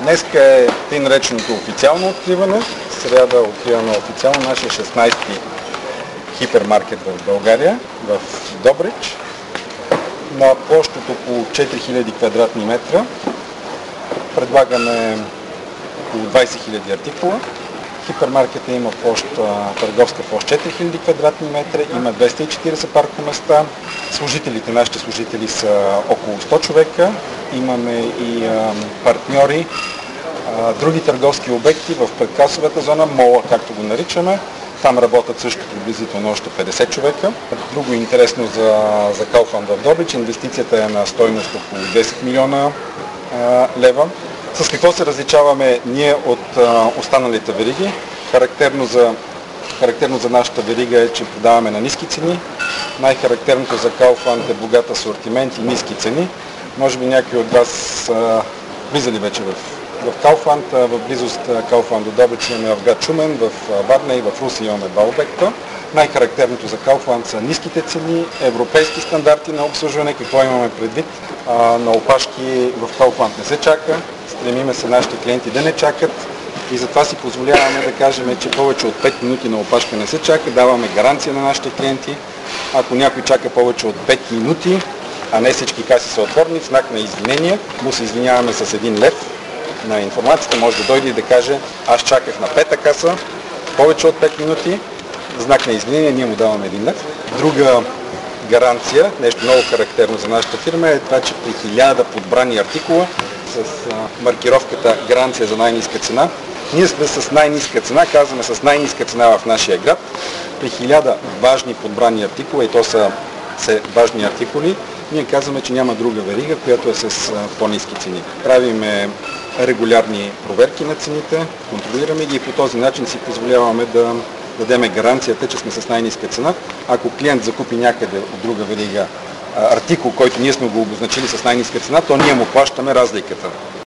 Днеска е тъй нареченото официално откриване. Сряда откриваме официално нашия 16-ти хипермаркет в България, в Добрич, на площ от около 4000 квадратни метра. Предлагаме около 20 000 артикула. Хипермаркета има търговска площ 4000 квадратни метра, има 240 паркоместа. Нашите служители са около 100 човека. Имаме и партньори, други търговски обекти в предкасовата зона, мола, както го наричаме. Там работят също приблизително още 50 човека. Друго интересно за Kaufland в Добрич, инвестицията е на стойност около 10 милиона лева. С какво се различаваме ние от останалите вериги? Характерно за нашата верига е, че продаваме на ниски цени. Най-характерното за Kaufland е богат асортимент и ниски цени. Може би някои от вас са влизали вече в Kaufland. В близост Kaufland до Добрич имаме в град Шумен, в Варна и в Русе имаме два обекта. Най-характерното за Kaufland са ниските цени, европейски стандарти на обслужване. Какво имаме предвид? На опашки в Kaufland не се чака. Стремиме се нашите клиенти да не чакат и затова си позволяваме да кажем, че повече от 5 минути на опашка не се чака. Даваме гаранция на нашите клиенти. Ако някой чака повече от 5 минути, а не всички каси са отворени, в знак на извинение, му се извиняваме с 1 лев. На информацията може да дойде и да каже: аз чаках на 5-та каса повече от 5 минути, в знак на извинение ние му даваме 1 лев. Друга гаранция, нещо много характерно за нашата фирма, е това, че при 1000 подбрани артикула с маркировката гаранция за най-ниска цена, ние сме с най-ниска цена, казваме с най-ниска цена в нашия град. При 1000 важни подбрани артикула, и то са важни артикули, ние казваме, че няма друга верига, която е с по-ниски цени. Правиме регулярни проверки на цените, контролираме ги и по този начин си позволяваме да дадеме гаранцията, че сме с най-ниска цена. Ако клиент закупи някъде от друга верига артикул, който ние сме го обозначили с най-ниска цена, то ние му плащаме разликата.